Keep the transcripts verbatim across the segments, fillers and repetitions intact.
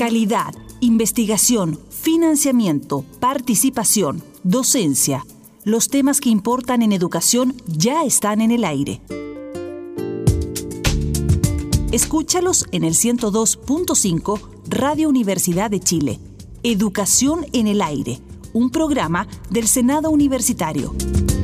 Calidad, investigación, financiamiento, participación, docencia. Los temas que importan en educación ya están en el aire. Escúchalos en el ciento dos punto cinco Radio Universidad de Chile. Educación en el aire, un programa del Senado Universitario.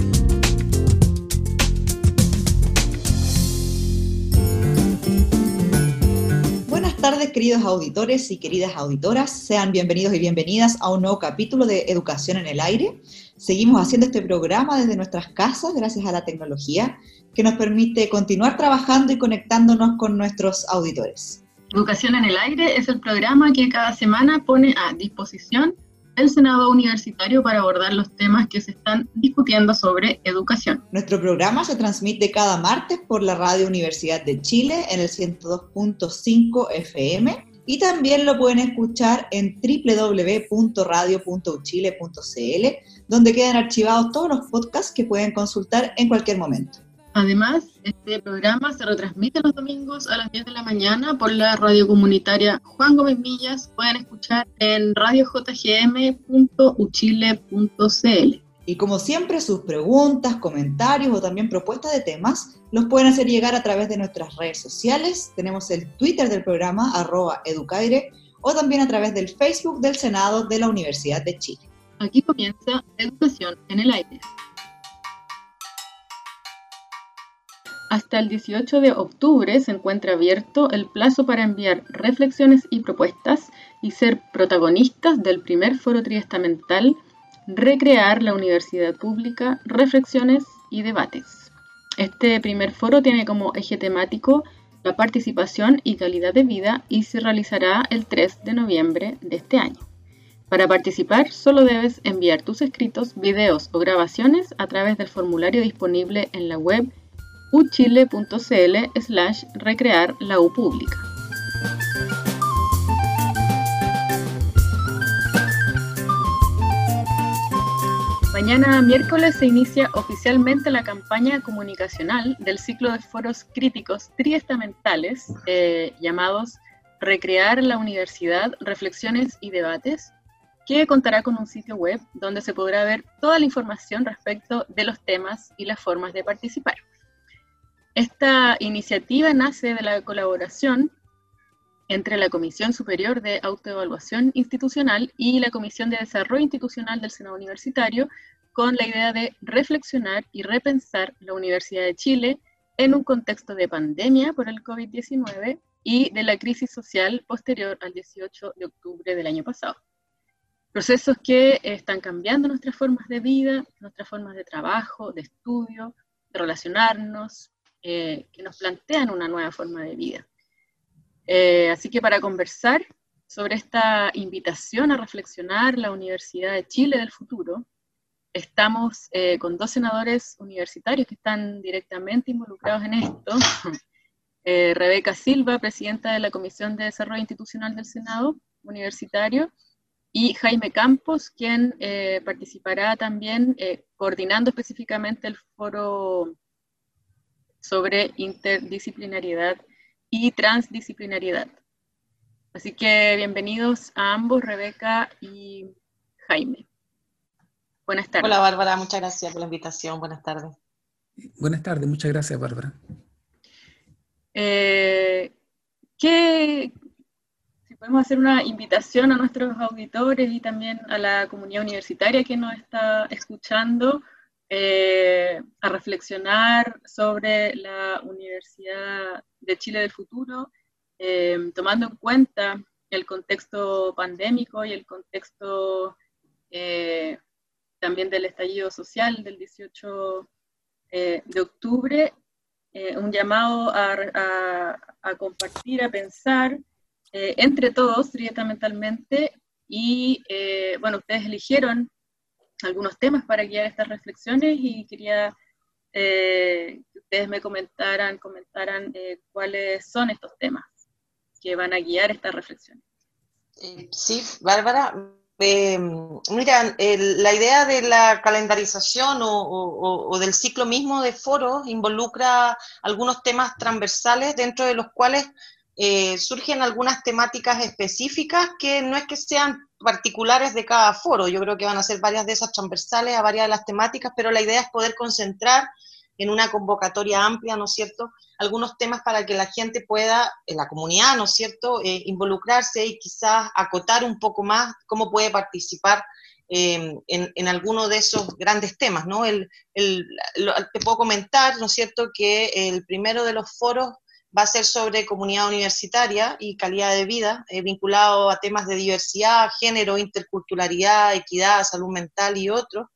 Buenas tardes, queridos auditores y queridas auditoras. Sean bienvenidos y bienvenidas a un nuevo capítulo de Educación en el Aire. Seguimos haciendo este programa desde nuestras casas gracias a la tecnología que nos permite continuar trabajando y conectándonos con nuestros auditores. Educación en el Aire es el programa que cada semana pone a disposición el Senado Universitario para abordar los temas que se están discutiendo sobre educación. Nuestro programa se transmite cada martes por la Radio Universidad de Chile en el ciento dos punto cinco F M y también lo pueden escuchar en doble u doble u doble u punto radio punto u chile punto c l, donde quedan archivados todos los podcasts que pueden consultar en cualquier momento. Además, este programa se retransmite los domingos a las diez de la mañana por la radio comunitaria Juan Gómez Millas. Pueden escuchar en radio j g m punto u chile punto c l. Y como siempre, sus preguntas, comentarios o también propuestas de temas los pueden hacer llegar a través de nuestras redes sociales. Tenemos el Twitter del programa, arroba educaire, o también a través del Facebook del Senado de la Universidad de Chile. Aquí comienza Educación en el Aire. Hasta el dieciocho de octubre se encuentra abierto el plazo para enviar reflexiones y propuestas y ser protagonistas del primer foro triestamental Recrear la Universidad Pública, Reflexiones y Debates. Este primer foro tiene como eje temático la participación y calidad de vida y se realizará el tres de noviembre de este año. Para participar solo debes enviar tus escritos, videos o grabaciones a través del formulario disponible en la web uchile punto c l slash recrear la U pública. Mañana miércoles se inicia oficialmente la campaña comunicacional del ciclo de foros críticos triestamentales eh, llamados Recrear la Universidad, Reflexiones y Debates, que contará con un sitio web donde se podrá ver toda la información respecto de los temas y las formas de participar. Esta iniciativa nace de la colaboración entre la Comisión Superior de Autoevaluación Institucional y la Comisión de Desarrollo Institucional del Senado Universitario, con la idea de reflexionar y repensar la Universidad de Chile en un contexto de pandemia por el COVID diecinueve y de la crisis social posterior al dieciocho de octubre del año pasado. Procesos que están cambiando nuestras formas de vida, nuestras formas de trabajo, de estudio, de relacionarnos, Eh, que nos plantean una nueva forma de vida. Eh, así que para conversar sobre esta invitación a reflexionar la Universidad de Chile del futuro, estamos eh, con dos senadores universitarios que están directamente involucrados en esto. eh, Rebeca Silva, presidenta de la Comisión de Desarrollo Institucional del Senado Universitario, y Jaime Campos, quien eh, participará también eh, coordinando específicamente el foro sobre interdisciplinariedad y transdisciplinariedad. Así que bienvenidos a ambos, Rebeca y Jaime. Buenas tardes. Hola Bárbara, muchas gracias por la invitación, buenas tardes. Buenas tardes, muchas gracias Bárbara. Eh, ¿qué, si podemos hacer una invitación a nuestros auditores y también a la comunidad universitaria que nos está escuchando, Eh, a reflexionar sobre la Universidad de Chile del futuro, eh, tomando en cuenta el contexto pandémico y el contexto eh, también del estallido social del dieciocho eh, de octubre, eh, un llamado a, a, a compartir, a pensar eh, entre todos triestamentalmente y eh, bueno, ustedes eligieron algunos temas para guiar estas reflexiones y quería eh, que ustedes me comentaran, comentaran eh, cuáles son estos temas que van a guiar estas reflexiones. Eh, sí, Bárbara, eh, mira, el, la idea de la calendarización o, o, o del ciclo mismo de foros involucra algunos temas transversales dentro de los cuales eh, surgen algunas temáticas específicas que no es que sean particulares de cada foro, yo creo que van a ser varias de esas transversales a varias de las temáticas, pero la idea es poder concentrar en una convocatoria amplia, ¿no es cierto?, algunos temas para que la gente pueda, en la comunidad, ¿no es cierto?, eh, involucrarse y quizás acotar un poco más cómo puede participar eh, en, en alguno de esos grandes temas, ¿no? El, el, lo, te puedo comentar, ¿no es cierto?, que el primero de los foros va a ser sobre comunidad universitaria y calidad de vida, eh, vinculado a temas de diversidad, género, interculturalidad, equidad, salud mental y otros.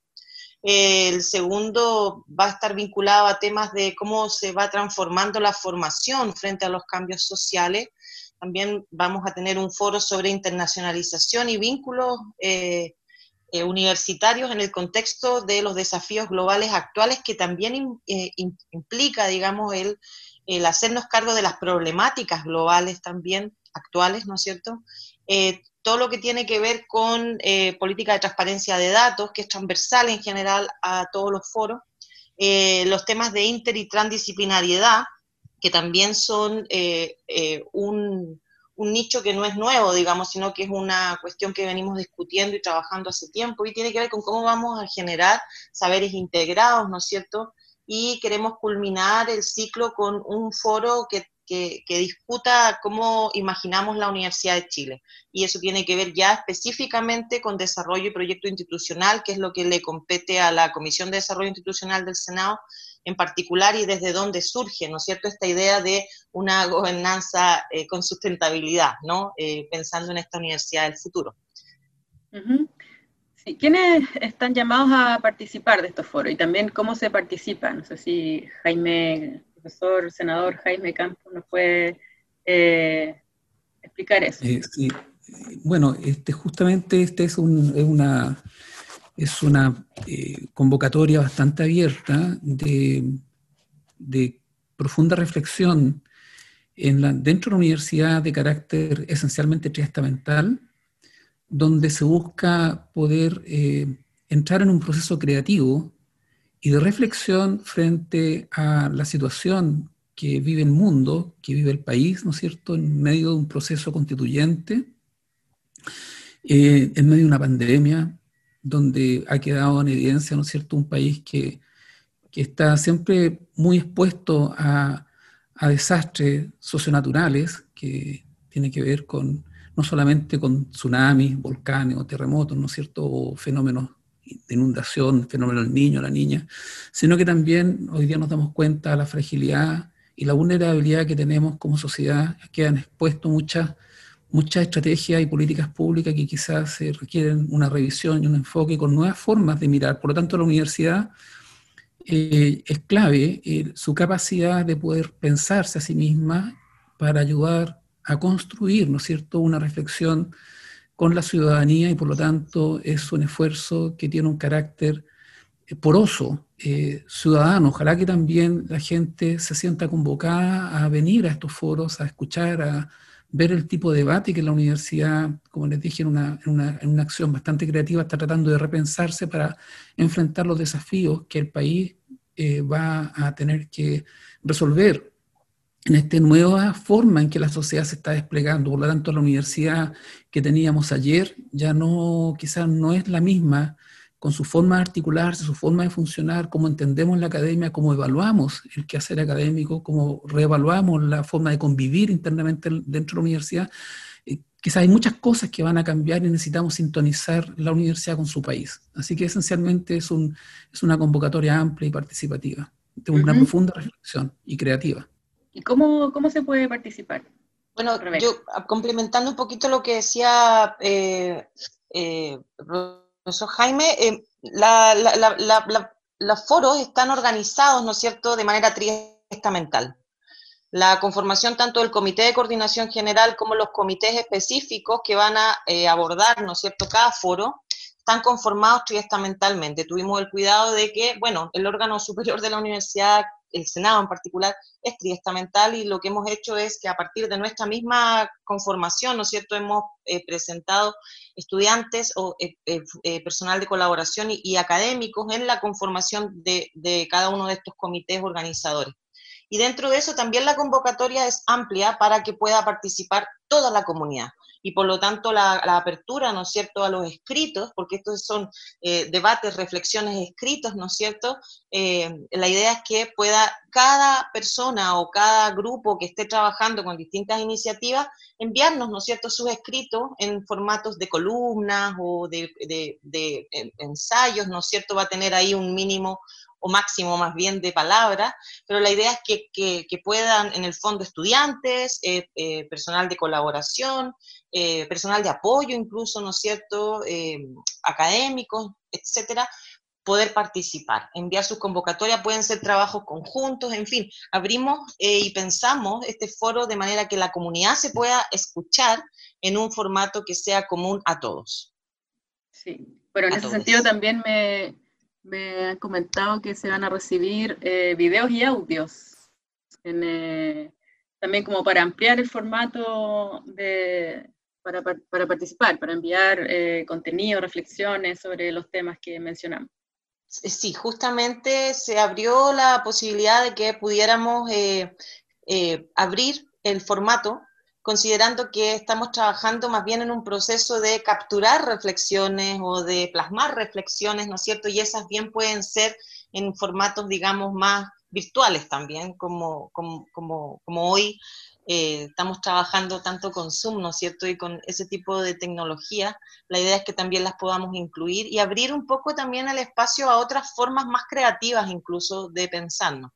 Eh, el segundo va a estar vinculado a temas de cómo se va transformando la formación frente a los cambios sociales. También vamos a tener un foro sobre internacionalización y vínculos eh, eh, universitarios en el contexto de los desafíos globales actuales, que también eh, implica, digamos, el, el hacernos cargo de las problemáticas globales también actuales, ¿no es cierto?, eh, todo lo que tiene que ver con eh, política de transparencia de datos, que es transversal en general a todos los foros, eh, los temas de inter y transdisciplinariedad, que también son eh, eh, un, un nicho que no es nuevo, digamos, sino que es una cuestión que venimos discutiendo y trabajando hace tiempo, y tiene que ver con cómo vamos a generar saberes integrados, ¿no es cierto?, y queremos culminar el ciclo con un foro que Que, que discuta cómo imaginamos la Universidad de Chile. Y eso tiene que ver ya específicamente con desarrollo y proyecto institucional, que es lo que le compete a la Comisión de Desarrollo Institucional del Senado en particular, y desde dónde surge, ¿no es cierto?, esta idea de una gobernanza eh, con sustentabilidad, ¿no?, eh, pensando en esta universidad del futuro. Uh-huh. Sí. ¿Quiénes están llamados a participar de estos foros? Y también cómo se participa. No sé si Jaime... profesor, senador Jaime Campos, ¿nos puede eh, explicar eso? Eh, sí. Bueno, este, justamente este es, un, es una, es una eh, convocatoria bastante abierta de, de profunda reflexión en la, dentro de la universidad de carácter esencialmente triestamental, donde se busca poder eh, entrar en un proceso creativo y de reflexión frente a la situación que vive el mundo, que vive el país, ¿no es cierto?, en medio de un proceso constituyente, eh, en medio de una pandemia, donde ha quedado en evidencia, ¿no es cierto?, un país que, que está siempre muy expuesto a, a desastres socionaturales, que tiene que ver con, no solamente con tsunamis, volcanes o terremotos, ¿no es cierto?, o fenómenos de inundación, fenómeno del niño, la niña, sino que también hoy día nos damos cuenta de la fragilidad y la vulnerabilidad que tenemos como sociedad, que han expuesto muchas, muchas estrategias y políticas públicas que quizás se requieren una revisión y un enfoque con nuevas formas de mirar. Por lo tanto, la universidad eh, es clave eh, su capacidad de poder pensarse a sí misma para ayudar a construir, ¿no es cierto?, una reflexión con la ciudadanía, y por lo tanto es un esfuerzo que tiene un carácter poroso, eh, ciudadano. Ojalá que también la gente se sienta convocada a venir a estos foros, a escuchar, a ver el tipo de debate que la universidad, como les dije, en una, en una, en una acción bastante creativa, está tratando de repensarse para enfrentar los desafíos que el país eh, va a tener que resolver en esta nueva forma en que la sociedad se está desplegando. Por lo tanto, la universidad que teníamos ayer ya no, quizás no es la misma, con su forma de articularse, su forma de funcionar, cómo entendemos la academia, cómo evaluamos el quehacer académico, cómo reevaluamos la forma de convivir internamente dentro de la universidad. Eh, quizás hay muchas cosas que van a cambiar y necesitamos sintonizar la universidad con su país. Así que esencialmente es, un, es una convocatoria amplia y participativa, de una uh-huh. profunda reflexión y creativa. ¿Y cómo, cómo se puede participar? Bueno, Rebeca, yo complementando un poquito lo que decía eh, eh, profesor Jaime, eh, la, la, la, la, la, los foros están organizados, ¿no es cierto?, de manera triestamental. La conformación tanto del Comité de Coordinación General como los comités específicos que van a eh, abordar, ¿no es cierto?, cada foro, están conformados triestamentalmente. Tuvimos el cuidado de que, bueno, el órgano superior de la universidad, el Senado en particular, es triestamental, y lo que hemos hecho es que a partir de nuestra misma conformación, ¿no es cierto?, hemos eh, presentado estudiantes o eh, eh, personal de colaboración y, y académicos en la conformación de, de cada uno de estos comités organizadores. Y dentro de eso también la convocatoria es amplia para que pueda participar toda la comunidad. Y por lo tanto la, la apertura, ¿no es cierto?, a los escritos, porque estos son eh, debates, reflexiones escritos, ¿no es cierto?, eh, la idea es que pueda cada persona o cada grupo que esté trabajando con distintas iniciativas enviarnos, ¿no es cierto?, sus escritos en formatos de columnas o de, de, de, de ensayos, ¿no es cierto?, va a tener ahí un mínimo o máximo más bien de palabras, pero la idea es que, que, que puedan en el fondo estudiantes, eh, eh, personal de colaboración, eh, personal de apoyo incluso, ¿no es cierto?, eh, académicos, etcétera, poder participar, enviar sus convocatorias, pueden ser trabajos conjuntos, en fin, abrimos eh, y pensamos este foro de manera que la comunidad se pueda escuchar en un formato que sea común a todos. Sí, bueno, en a ese todos. sentido también me, me han comentado que se van a recibir eh, videos y audios, en, eh, también como para ampliar el formato de, para, para participar, para enviar eh, contenido, reflexiones sobre los temas que mencionamos. Sí, justamente se abrió la posibilidad de que pudiéramos eh, eh, abrir el formato, considerando que estamos trabajando más bien en un proceso de capturar reflexiones o de plasmar reflexiones, ¿no es cierto? Y esas bien pueden ser en formatos, digamos, más virtuales también, como, como, como, como hoy eh, estamos trabajando tanto con Zoom, ¿no es cierto? Y con ese tipo de tecnología, la idea es que también las podamos incluir y abrir un poco también el espacio a otras formas más creativas incluso de pensarnos.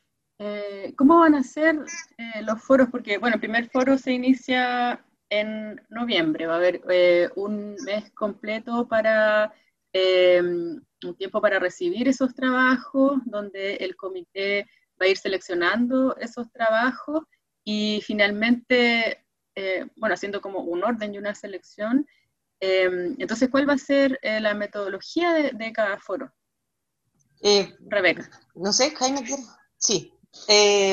Eh, ¿Cómo van a ser eh, los foros? Porque, bueno, el primer foro se inicia en noviembre, va a haber eh, un mes completo para, eh, un tiempo para recibir esos trabajos, donde el comité va a ir seleccionando esos trabajos y finalmente, eh, bueno, haciendo como un orden y una selección. Eh, entonces, ¿cuál va a ser eh, la metodología de, de cada foro? Eh, Rebeca. No sé, Jaime, ¿quiere? Sí. Eh,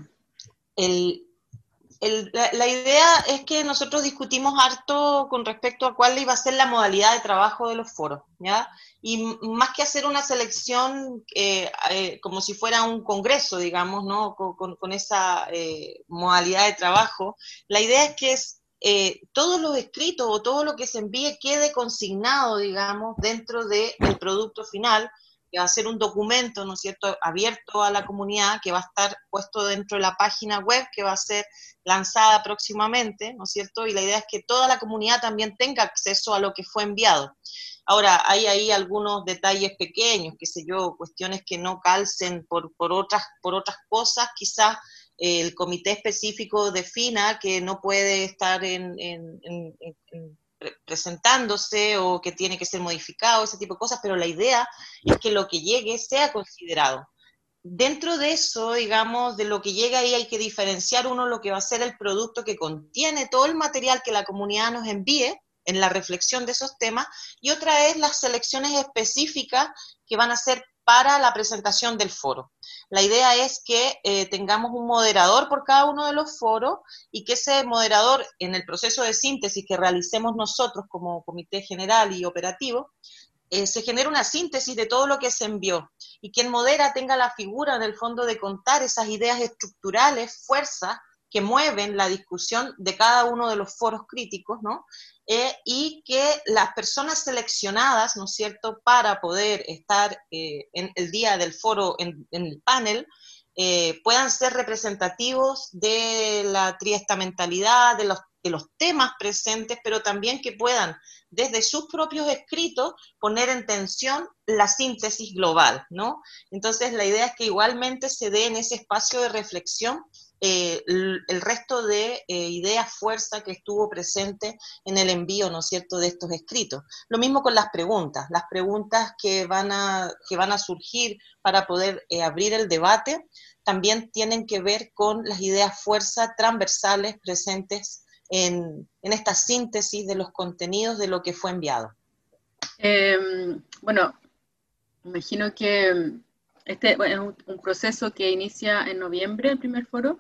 el, el, la, la idea es que nosotros discutimos harto con respecto a cuál iba a ser la modalidad de trabajo de los foros, ¿ya? Y más que hacer una selección eh, eh, como si fuera un congreso, digamos, ¿no? Con, con, con esa eh, modalidad de trabajo, la idea es que es, eh, todos los escritos o todo lo que se envíe quede consignado, digamos, dentro del producto final, que va a ser un documento, ¿no es cierto?, abierto a la comunidad, que va a estar puesto dentro de la página web, que va a ser lanzada próximamente, ¿no es cierto? Y la idea es que toda la comunidad también tenga acceso a lo que fue enviado. Ahora, hay ahí algunos detalles pequeños, qué sé yo, cuestiones que no calcen por, por, otras, por otras cosas, quizás eh, el comité específico defina que no puede estar en, en, en, en presentándose o que tiene que ser modificado, ese tipo de cosas, pero la idea es que lo que llegue sea considerado. Dentro de eso, digamos, de lo que llega ahí hay que diferenciar uno lo que va a ser el producto que contiene todo el material que la comunidad nos envíe en la reflexión de esos temas, y otra es las selecciones específicas que van a ser para la presentación del foro. La idea es que eh, tengamos un moderador por cada uno de los foros y que ese moderador, en el proceso de síntesis que realicemos nosotros como comité general y operativo, eh, se genere una síntesis de todo lo que se envió, y quien modera tenga la figura en el fondo de contar esas ideas estructurales, fuerzas que mueven la discusión de cada uno de los foros críticos, ¿no? Eh, y que las personas seleccionadas, ¿no es cierto?, para poder estar eh, en el día del foro, en, en el panel, eh, puedan ser representativos de la triestamentalidad, de los, de los temas presentes, pero también que puedan, desde sus propios escritos, poner en tensión la síntesis global, ¿no? Entonces, la idea es que igualmente se dé en ese espacio de reflexión Eh, el, el resto de eh, ideas, fuerza que estuvo presente en el envío, ¿no es cierto?, de estos escritos. Lo mismo con las preguntas, las preguntas que van a, que van a surgir para poder eh, abrir el debate, también tienen que ver con las ideas, fuerza transversales presentes en, en esta síntesis de los contenidos de lo que fue enviado. Eh, bueno, imagino que este bueno, es un, un proceso que inicia en noviembre, el primer foro,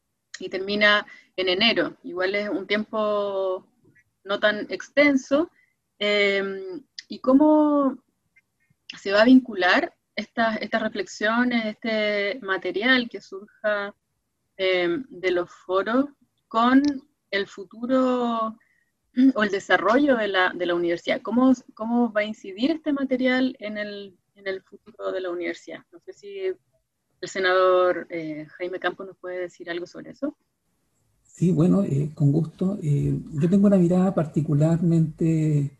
y termina en enero. Igual es un tiempo no tan extenso. Eh, ¿Y cómo se va a vincular estas, estas reflexiones, este material que surja eh, de los foros con el futuro o el desarrollo de la, de la universidad. ¿Cómo, ¿Cómo va a incidir este material en el, en el futuro de la universidad? No sé si el senador eh, Jaime Campos nos puede decir algo sobre eso. Sí, bueno, eh, con gusto. Eh, yo tengo una mirada particularmente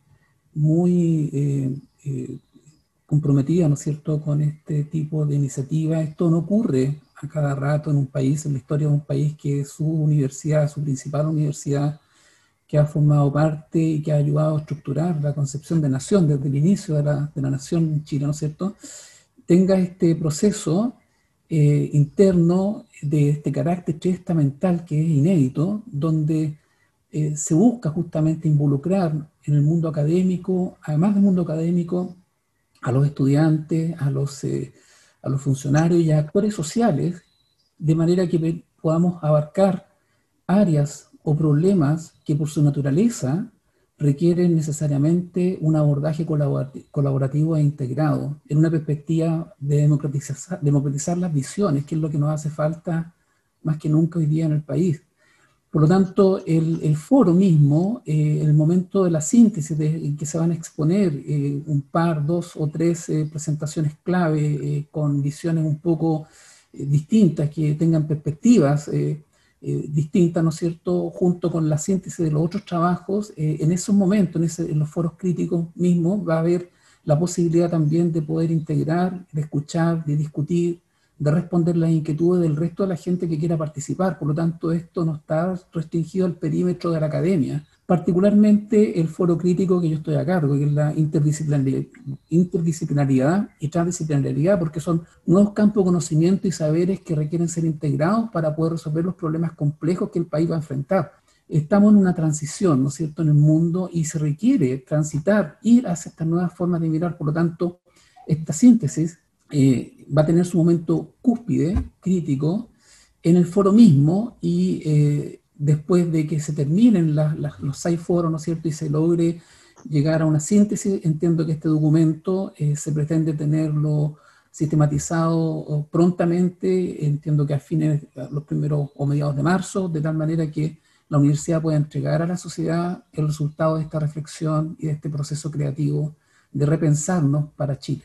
muy eh, eh, comprometida, ¿no es cierto?, con este tipo de iniciativa. Esto no ocurre a cada rato en un país, en la historia de un país que es su universidad, su principal universidad, que ha formado parte y que ha ayudado a estructurar la concepción de nación desde el inicio de la, de la nación en Chile, ¿no es cierto?, tenga este proceso eh, interno de este carácter triestamental que es inédito, donde eh, se busca justamente involucrar en el mundo académico, además del mundo académico, a los estudiantes, a los, eh, a los funcionarios y a actores sociales, de manera que podamos abarcar áreas o problemas que por su naturaleza requieren necesariamente un abordaje colaborativo e integrado en una perspectiva de democratizar, democratizar las visiones, que es lo que nos hace falta más que nunca hoy día en el país. Por lo tanto, el, el foro mismo, eh, el momento de la síntesis de, en que se van a exponer eh, un par, dos o tres eh, presentaciones clave eh, con visiones un poco eh, distintas, que tengan perspectivas eh, eh, distintas, ¿no es cierto?, junto con la síntesis de los otros trabajos, eh, en esos momentos, en, ese, en los foros críticos mismos, va a haber la posibilidad también de poder integrar, de escuchar, de discutir, de responder las inquietudes del resto de la gente que quiera participar. Por lo tanto, esto no está restringido al perímetro de la academia, particularmente el foro crítico que yo estoy a cargo, que es la interdisciplinaridad, interdisciplinaridad y transdisciplinaridad, porque son nuevos campos de conocimiento y saberes que requieren ser integrados para poder resolver los problemas complejos que el país va a enfrentar. Estamos en una transición, ¿no es cierto?, en el mundo, y se requiere transitar, ir hacia estas nuevas formas de mirar. Por lo tanto, esta síntesis Eh, va a tener su momento cúspide, crítico, en el foro mismo, y eh, después de que se terminen la, la, los seis foros, ¿no es cierto?, y se logre llegar a una síntesis, entiendo que este documento eh, se pretende tenerlo sistematizado prontamente, entiendo que a fines, los primeros o mediados de marzo, de tal manera que la universidad pueda entregar a la sociedad el resultado de esta reflexión y de este proceso creativo de repensarnos para Chile.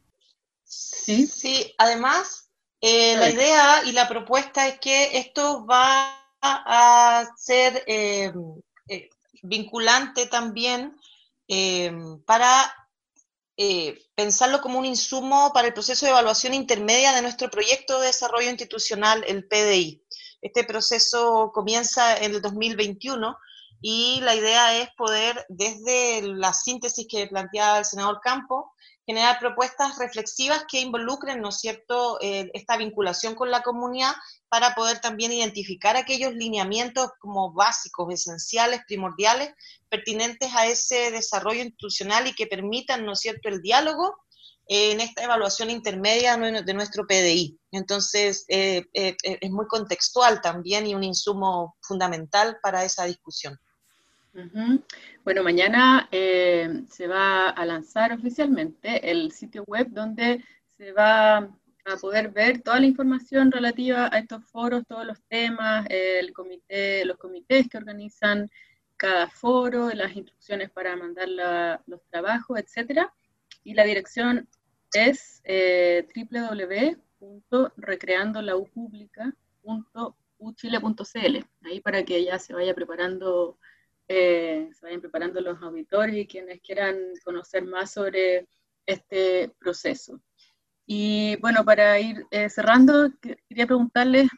Sí, sí, además, eh, la idea y la propuesta es que esto va a ser eh, eh, vinculante también eh, para eh, pensarlo como un insumo para el proceso de evaluación intermedia de nuestro proyecto de desarrollo institucional, el P D I. Este proceso comienza en el dos mil veintiuno y la idea es poder, desde la síntesis que planteaba el senador Campos, generar propuestas reflexivas que involucren, ¿no es cierto?, eh, esta vinculación con la comunidad para poder también identificar aquellos lineamientos como básicos, esenciales, primordiales, pertinentes a ese desarrollo institucional y que permitan, ¿no es cierto?, el diálogo eh, en esta evaluación intermedia de nuestro P D I. Entonces, eh, eh, es muy contextual también y un insumo fundamental para esa discusión. Uh-huh. Bueno, mañana eh, se va a lanzar oficialmente el sitio web donde se va a poder ver toda la información relativa a estos foros, todos los temas, el comité, los comités que organizan cada foro, las instrucciones para mandar la, los trabajos, etcétera. Y la dirección es eh, doble u doble u doble u punto recreando la u pública punto u chile punto c l. Ahí para que ya se vaya preparando Eh, se vayan preparando los auditores y quienes quieran conocer más sobre este proceso. Y bueno, para ir eh, cerrando, quería preguntarles,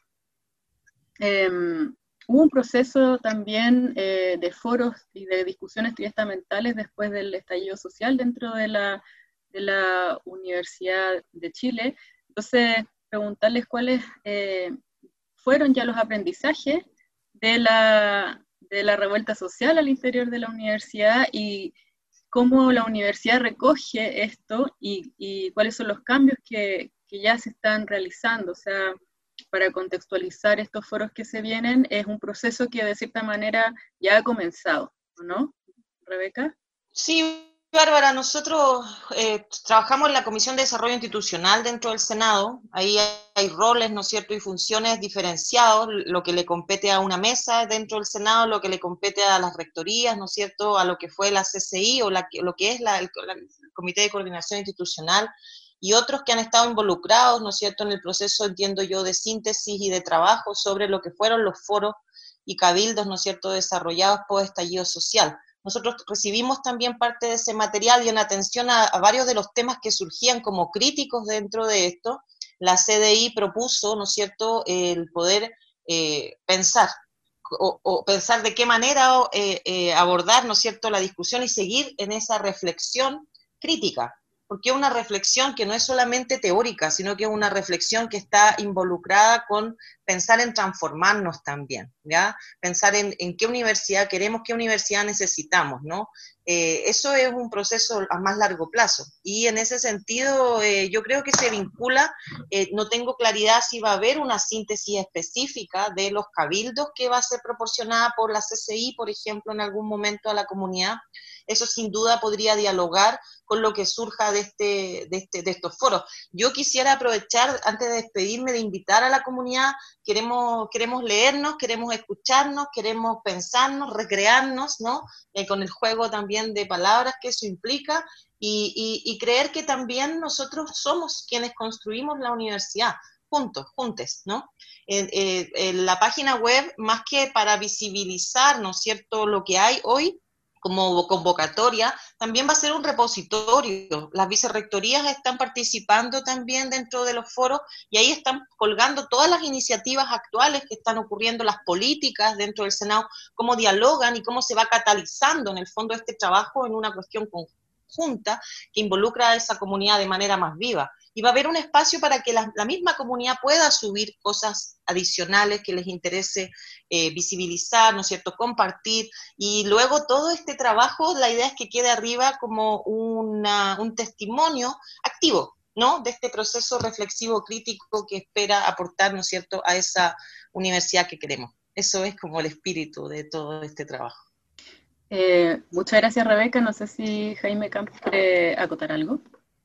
eh, hubo un proceso también eh, de foros y de discusiones triestamentales después del estallido social dentro de la, de la Universidad de Chile. Entonces, preguntarles cuáles eh, fueron ya los aprendizajes de la de la revuelta social al interior de la universidad y cómo la universidad recoge esto y, y cuáles son los cambios que, que ya se están realizando. O sea, para contextualizar estos foros que se vienen, es un proceso que de cierta manera ya ha comenzado, ¿no, Rebeca? Sí, Bárbara, nosotros eh, trabajamos en la Comisión de Desarrollo Institucional dentro del Senado. Ahí hay, hay roles, ¿no es cierto?, y funciones diferenciados, lo que le compete a una mesa dentro del Senado, lo que le compete a las rectorías, ¿no es cierto?, a lo que fue la C C I o la, lo que es la, el, la, el Comité de Coordinación Institucional, y otros que han estado involucrados, ¿no es cierto?, en el proceso, entiendo yo, de síntesis y de trabajo sobre lo que fueron los foros y cabildos, ¿no es cierto?, desarrollados por estallido social. Nosotros recibimos también parte de ese material y en atención a, a varios de los temas que surgían como críticos dentro de esto, la C D I propuso, ¿no es cierto?, el poder eh, pensar, o, o pensar de qué manera eh, eh, abordar, ¿no es cierto?, la discusión y seguir en esa reflexión crítica, porque es una reflexión que no es solamente teórica, sino que es una reflexión que está involucrada con pensar en transformarnos también, ¿ya? Pensar en, en qué universidad queremos, qué universidad necesitamos, ¿no? Eh, eso es un proceso a más largo plazo, y en ese sentido eh, yo creo que se vincula, eh, no tengo claridad si va a haber una síntesis específica de los cabildos que va a ser proporcionada por la C C I, por ejemplo, en algún momento a la comunidad. Eso sin duda podría dialogar con lo que surja de, este, de, este, de estos foros. Yo quisiera aprovechar, antes de despedirme, de invitar a la comunidad. Queremos, queremos leernos, queremos escucharnos, queremos pensarnos, recrearnos, ¿no? Eh, con el juego también de palabras que eso implica, y, y, y creer que también nosotros somos quienes construimos la universidad, juntos, juntes, ¿no? En, eh, en la página web, más que para visibilizar, ¿no es cierto?, lo que hay hoy, como convocatoria, también va a ser un repositorio. Las vicerrectorías están participando también dentro de los foros y ahí están colgando todas las iniciativas actuales que están ocurriendo, las políticas dentro del Senado, cómo dialogan y cómo se va catalizando en el fondo este trabajo en una cuestión conjunta que involucra a esa comunidad de manera más viva. Y va a haber un espacio para que la, la misma comunidad pueda subir cosas adicionales que les interese eh, visibilizar, ¿no es cierto?, compartir, y luego todo este trabajo, la idea es que quede arriba como una, un testimonio activo, ¿no?, de este proceso reflexivo crítico que espera aportar, ¿no es cierto?, a esa universidad que queremos. Eso es como el espíritu de todo este trabajo. Eh, muchas gracias, Rebeca. No sé si Jaime Campos quiere acotar algo.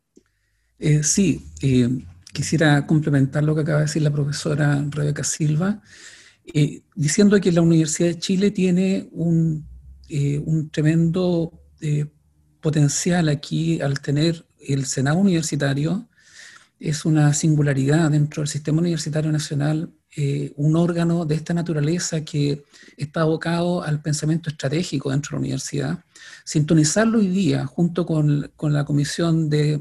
Eh, sí, eh, quisiera complementar lo que acaba de decir la profesora Rebeca Silva, eh, diciendo que la Universidad de Chile tiene un, eh, un tremendo eh, potencial aquí al tener el Senado Universitario. Es una singularidad dentro del sistema universitario nacional, eh, un órgano de esta naturaleza que está abocado al pensamiento estratégico dentro de la universidad. Sintonizarlo hoy día junto con, con la Comisión de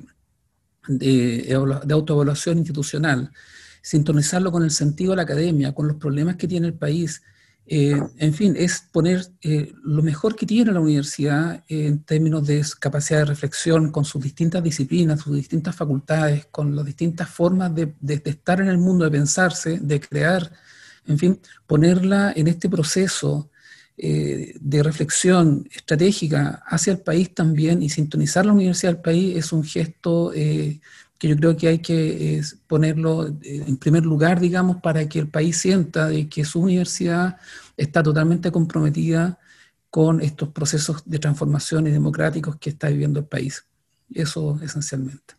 De, de autoevaluación institucional, sintonizarlo con el sentido de la academia, con los problemas que tiene el país, eh, en fin, es poner eh, lo mejor que tiene la universidad eh, en términos de capacidad de reflexión con sus distintas disciplinas, sus distintas facultades, con las distintas formas de, de, de estar en el mundo, de pensarse, de crear, en fin, ponerla en este proceso Eh, de reflexión estratégica hacia el país también, y sintonizar la universidad del país es un gesto eh, que yo creo que hay que eh, ponerlo eh, en primer lugar, digamos, para que el país sienta de que su universidad está totalmente comprometida con estos procesos de transformación y democráticos que está viviendo el país. Eso esencialmente.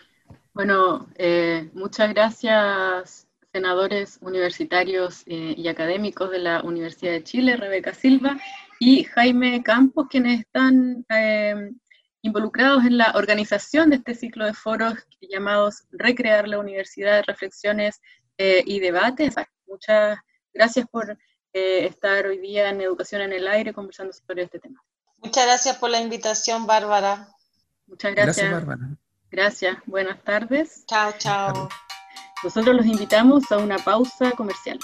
Bueno, eh, muchas gracias, senadores universitarios eh, y académicos de la Universidad de Chile, Rebeca Silva y Jaime Campos, quienes están eh, involucrados en la organización de este ciclo de foros llamados Recrear la Universidad, Reflexiones eh, y Debates. Muchas gracias por eh, estar hoy día en Educación en el Aire conversando sobre este tema. Muchas gracias por la invitación, Bárbara. Muchas gracias. Gracias, Bárbara. Gracias, buenas tardes. Chao, chao. Nosotros los invitamos a una pausa comercial.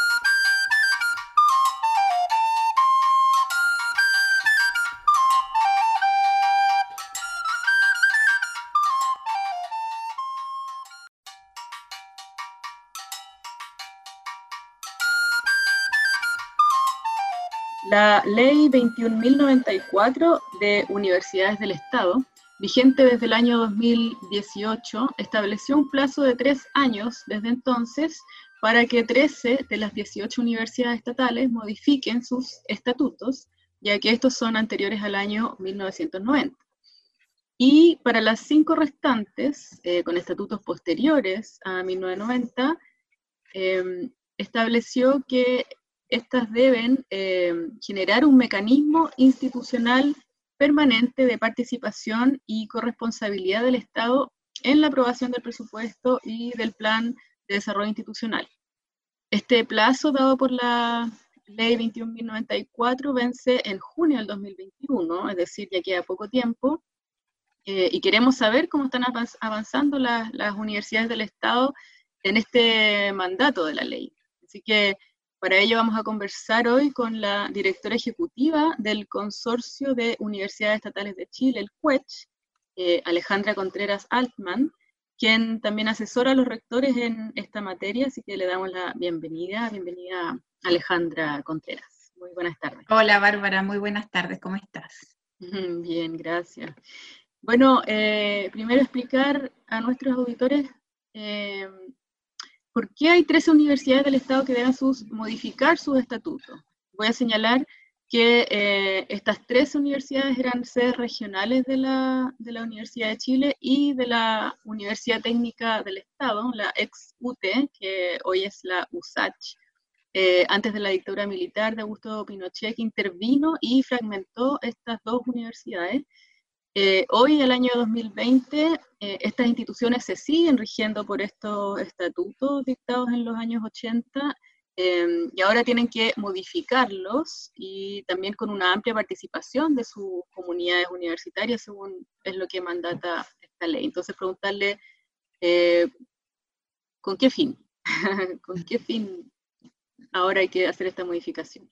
La Ley veintiún mil noventa y cuatro de Universidades del Estado, vigente desde el año dos mil dieciocho, estableció un plazo de tres años desde entonces para que trece de las dieciocho universidades estatales modifiquen sus estatutos, ya que estos son anteriores al año mil novecientos noventa. Y para las cinco restantes, eh, con estatutos posteriores a mil novecientos noventa, eh, estableció que estas deben eh, generar un mecanismo institucional permanente de participación y corresponsabilidad del Estado en la aprobación del presupuesto y del plan de desarrollo institucional. Este plazo dado por la Ley veintiún mil noventa y cuatro vence en junio del dos mil veintiuno, es decir, ya queda poco tiempo, eh, y queremos saber cómo están avanzando las, las universidades del Estado en este mandato de la ley. Así que para ello vamos a conversar hoy con la directora ejecutiva del Consorcio de Universidades Estatales de Chile, el C U E C H, eh, Alejandra Contreras Altman, quien también asesora a los rectores en esta materia, así que le damos la bienvenida. Bienvenida, Alejandra Contreras. Muy buenas tardes. Hola, Bárbara, muy buenas tardes, ¿cómo estás? Bien, gracias. Bueno, eh, primero explicar a nuestros auditores eh, por qué hay trece universidades del Estado que deben sus, modificar sus estatutos. Voy a señalar que eh, estas tres universidades eran sedes regionales de la, de la Universidad de Chile y de la Universidad Técnica del Estado, la ex U T E, que hoy es la U S A Ch, eh, antes de la dictadura militar de Augusto Pinochet, que intervino y fragmentó estas dos universidades. Eh, hoy, el año dos mil veinte, eh, estas instituciones se siguen rigiendo por estos estatutos dictados en los años ochenta, Eh, y ahora tienen que modificarlos y también con una amplia participación de sus comunidades universitarias, según es lo que mandata esta ley. Entonces, preguntarle, eh, ¿con qué fin? ¿Con qué fin ahora hay que hacer esta modificación?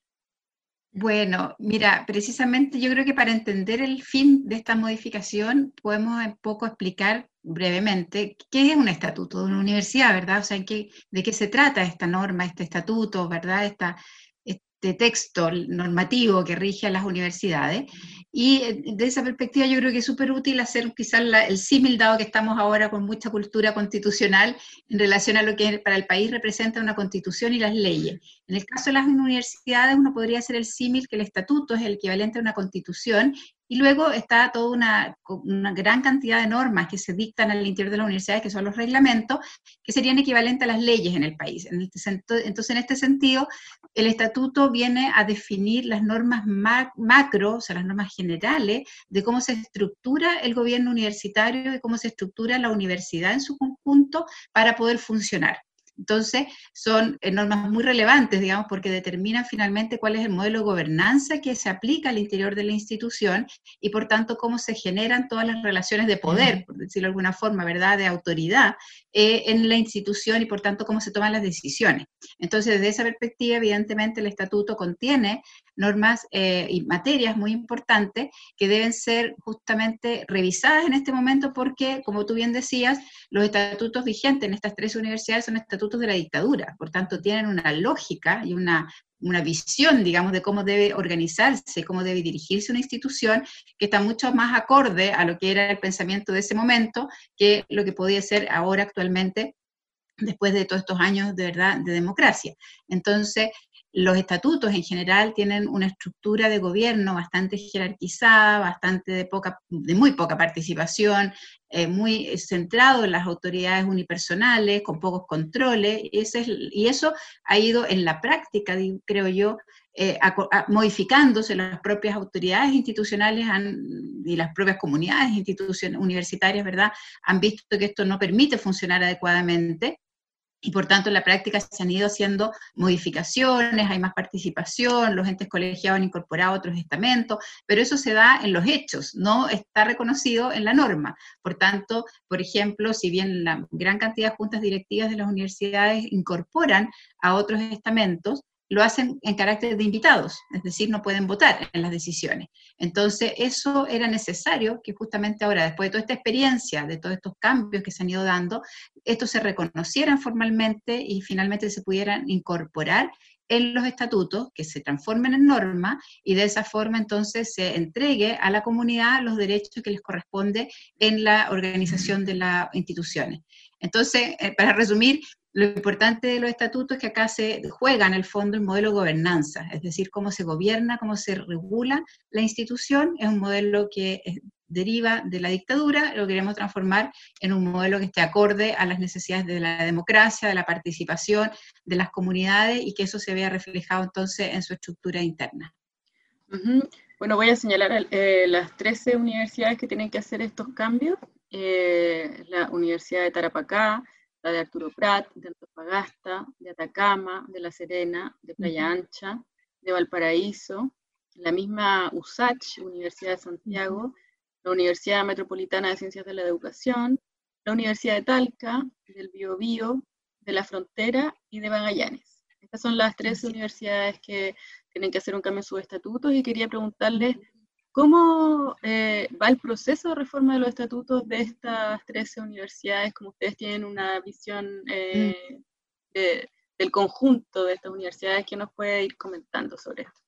Bueno, mira, precisamente yo creo que para entender el fin de esta modificación podemos un poco explicar brevemente qué es un estatuto de una universidad, ¿verdad? O sea, ¿en qué, de qué se trata esta norma, este estatuto, ¿verdad? Esta, este texto normativo que rige a las universidades. Y de esa perspectiva yo creo que es súper útil hacer quizás la, el símil, dado que estamos ahora con mucha cultura constitucional en relación a lo que para el país representa una constitución y las leyes. En el caso de las universidades uno podría hacer el símil que el estatuto es el equivalente a una constitución, y luego está toda una, una gran cantidad de normas que se dictan al interior de las universidades, que son los reglamentos, que serían equivalentes a las leyes en el país. En este, entonces, en este sentido, el estatuto viene a definir las normas macro, o sea, las normas generales, de cómo se estructura el gobierno universitario y cómo se estructura la universidad en su conjunto para poder funcionar. Entonces, son normas muy relevantes, digamos, porque determinan finalmente cuál es el modelo de gobernanza que se aplica al interior de la institución y, por tanto, cómo se generan todas las relaciones de poder, por decirlo de alguna forma, ¿verdad?, de autoridad eh, en la institución y, por tanto, cómo se toman las decisiones. Entonces, desde esa perspectiva, evidentemente, el estatuto contiene normas eh, y materias muy importantes que deben ser justamente revisadas en este momento porque, como tú bien decías, los estatutos vigentes en estas tres universidades son estatutos de la dictadura, por tanto tienen una lógica y una, una visión, digamos, de cómo debe organizarse, cómo debe dirigirse una institución que está mucho más acorde a lo que era el pensamiento de ese momento que lo que podía ser ahora actualmente después de todos estos años de verdad de democracia. Entonces, los estatutos en general tienen una estructura de gobierno bastante jerarquizada, bastante de, poca, de muy poca participación, eh, muy centrado en las autoridades unipersonales, con pocos controles, y, ese es, y eso ha ido en la práctica, creo yo, eh, a, a, modificándose. Las propias autoridades institucionales han, y las propias comunidades universitarias, ¿verdad?, han visto que esto no permite funcionar adecuadamente. Y por tanto en la práctica se han ido haciendo modificaciones, hay más participación, los entes colegiados han incorporado otros estamentos, pero eso se da en los hechos, no está reconocido en la norma. Por tanto, por ejemplo, si bien la gran cantidad de juntas directivas de las universidades incorporan a otros estamentos, lo hacen en carácter de invitados, es decir, no pueden votar en las decisiones. Entonces, eso era necesario que justamente ahora, después de toda esta experiencia, de todos estos cambios que se han ido dando, estos se reconocieran formalmente y finalmente se pudieran incorporar en los estatutos, que se transformen en norma, y de esa forma entonces se entregue a la comunidad los derechos que les corresponde en la organización de las instituciones. Entonces, eh, para resumir, lo importante de los estatutos es que acá se juega en el fondo el modelo de gobernanza, es decir, cómo se gobierna, cómo se regula la institución. Es un modelo que deriva de la dictadura, lo queremos transformar en un modelo que esté acorde a las necesidades de la democracia, de la participación de las comunidades, y que eso se vea reflejado entonces en su estructura interna. Uh-huh. Bueno, voy a señalar eh, las trece universidades que tienen que hacer estos cambios. Eh, la Universidad de Tarapacá, la de Arturo Prat, de Antofagasta, de Atacama, de La Serena, de Playa Ancha, de Valparaíso, la misma U S A C, Universidad de Santiago, la Universidad Metropolitana de Ciencias de la Educación, la Universidad de Talca, del Biobío, de La Frontera y de Magallanes. Estas son las tres universidades que tienen que hacer un cambio en sus estatutos, y quería preguntarles cómo eh, va el proceso de reforma de los estatutos de estas trece universidades, como ustedes tienen una visión eh, de, del conjunto de estas universidades, ¿qué nos puede ir comentando sobre esto?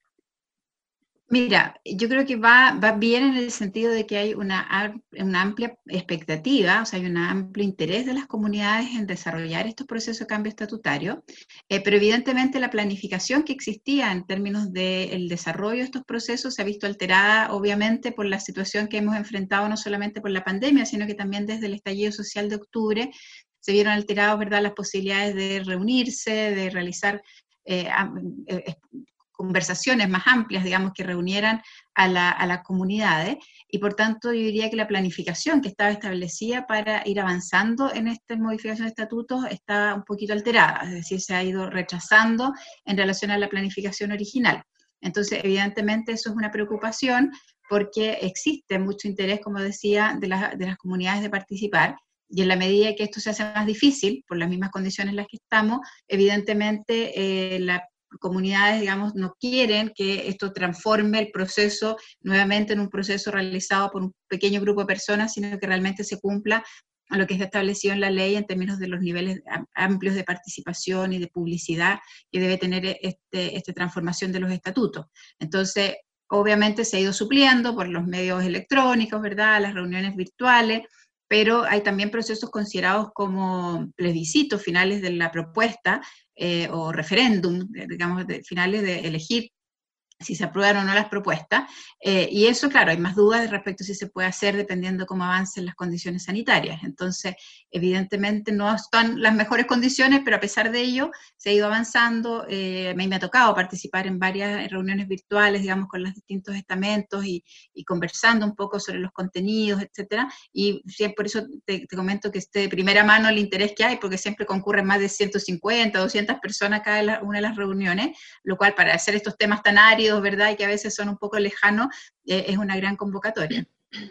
Mira, yo creo que va, va bien en el sentido de que hay una, una amplia expectativa, o sea, hay un amplio interés de las comunidades en desarrollar estos procesos de cambio estatutario, eh, pero evidentemente la planificación que existía en términos del desarrollo de estos procesos se ha visto alterada, obviamente, por la situación que hemos enfrentado, no solamente por la pandemia, sino que también desde el estallido social de octubre se vieron alteradas, ¿verdad?, las posibilidades de reunirse, de realizar eh, eh, conversaciones más amplias, digamos, que reunieran a, la, a las comunidades, y por tanto yo diría que la planificación que estaba establecida para ir avanzando en esta modificación de estatutos está un poquito alterada, es decir, se ha ido retrasando en relación a la planificación original. Entonces, evidentemente eso es una preocupación, porque existe mucho interés, como decía, de, la, de las comunidades de participar, y en la medida que esto se hace más difícil, por las mismas condiciones en las que estamos, evidentemente eh, la comunidades, digamos, no quieren que esto transforme el proceso nuevamente en un proceso realizado por un pequeño grupo de personas, sino que realmente se cumpla lo que está establecido en la ley en términos de los niveles amplios de participación y de publicidad que debe tener este, esta transformación de los estatutos. Entonces, obviamente se ha ido supliendo por los medios electrónicos, ¿verdad?, las reuniones virtuales, pero hay también procesos considerados como plebiscitos finales de la propuesta, eh, o referéndum, digamos, de, finales de elegir si se aprueban o no las propuestas, eh, y eso, claro, hay más dudas respecto a si se puede hacer dependiendo cómo avancen las condiciones sanitarias. Entonces, evidentemente no están las mejores condiciones, pero a pesar de ello se ha ido avanzando. Eh, a mí me ha tocado participar en varias reuniones virtuales, digamos, con los distintos estamentos y, y conversando un poco sobre los contenidos, etcétera, y por eso te, te comento que esté de primera mano el interés que hay, porque siempre concurren más de ciento cincuenta, doscientas personas cada una de las reuniones, lo cual para hacer estos temas tan áridos, ¿verdad?, y que a veces son un poco lejanos, eh, es una gran convocatoria.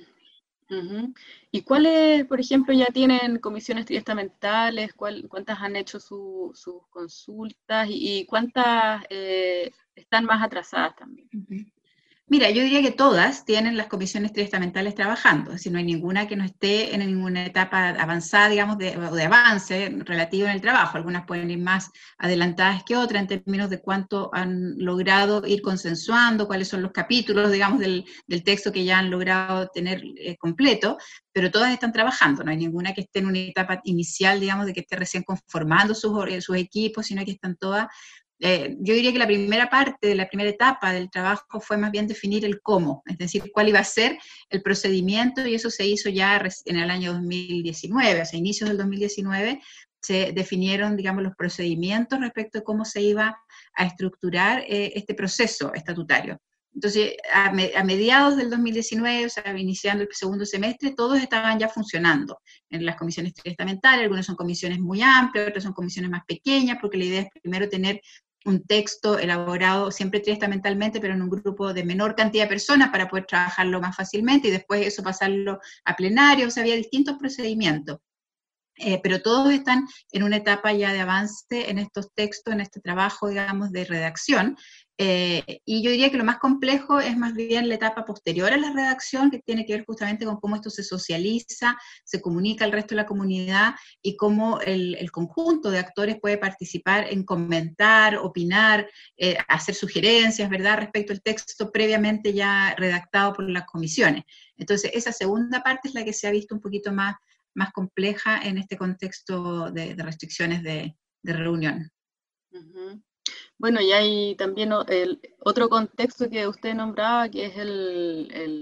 Uh-huh. ¿Y cuáles, por ejemplo, ya tienen comisiones triestamentales? ¿Cuál, ¿Cuántas han hecho su, sus consultas? ¿Y, y cuántas eh, están más atrasadas también? Uh-huh. Mira, yo diría que todas tienen las comisiones triestamentales trabajando, es decir, no hay ninguna que no esté en ninguna etapa avanzada, digamos, de, de avance relativo en el trabajo. Algunas pueden ir más adelantadas que otras en términos de cuánto han logrado ir consensuando, cuáles son los capítulos, digamos, del, del texto que ya han logrado tener eh, completo, pero todas están trabajando, no hay ninguna que esté en una etapa inicial, digamos, de que esté recién conformando sus, sus equipos, sino que están todas. Eh, yo diría que la primera parte, la primera etapa del trabajo fue más bien definir el cómo, es decir, cuál iba a ser el procedimiento, y eso se hizo ya en el año dos mil diecinueve, o sea, inicios del dos mil diecinueve, se definieron, digamos, los procedimientos respecto a cómo se iba a estructurar eh, este proceso estatutario. Entonces, a, me, a mediados del dos mil diecinueve, o sea, iniciando el segundo semestre, todos estaban ya funcionando en las comisiones triestamentales. Algunas son comisiones muy amplias, otras son comisiones más pequeñas, porque la idea es primero tener un texto elaborado siempre triestamentalmente, pero en un grupo de menor cantidad de personas para poder trabajarlo más fácilmente, y después eso pasarlo a plenario. O sea, había distintos procedimientos. Eh, pero todos están en una etapa ya de avance en estos textos, en este trabajo, digamos, de redacción, eh, y yo diría que lo más complejo es más bien la etapa posterior a la redacción, que tiene que ver justamente con cómo esto se socializa, se comunica al resto de la comunidad, y cómo el, el conjunto de actores puede participar en comentar, opinar, eh, hacer sugerencias, ¿verdad?, respecto al texto previamente ya redactado por las comisiones. Entonces, esa segunda parte es la que se ha visto un poquito más más compleja en este contexto de, de restricciones de, de reunión. Uh-huh. Bueno, y hay también el otro contexto que usted nombraba, que es el, el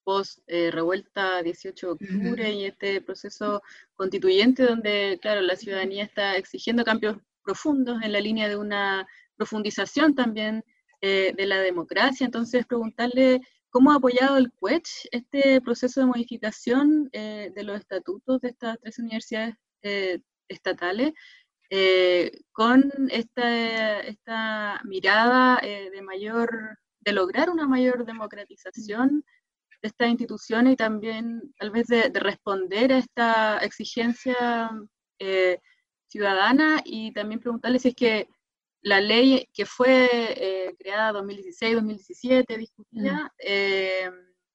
post eh, revuelta dieciocho de octubre uh-huh. y este proceso constituyente donde, claro, la ciudadanía está exigiendo cambios profundos en la línea de una profundización también eh, de la democracia. Entonces, preguntarle cómo ha apoyado el C U E C este proceso de modificación eh, de los estatutos de estas tres universidades eh, estatales, eh, con esta, esta mirada eh, de mayor, de lograr una mayor democratización de estas instituciones y también tal vez de, de responder a esta exigencia eh, ciudadana, y también preguntarle si es que la ley que fue eh, creada en dos mil dieciséis, dos mil diecisiete, discutida, eh,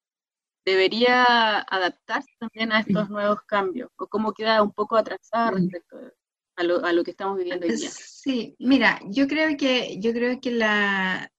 debería adaptarse también a estos nuevos cambios, o cómo queda un poco atrasada respecto a lo, a lo que estamos viviendo hoy día. Sí, mira, yo creo que, yo creo que la,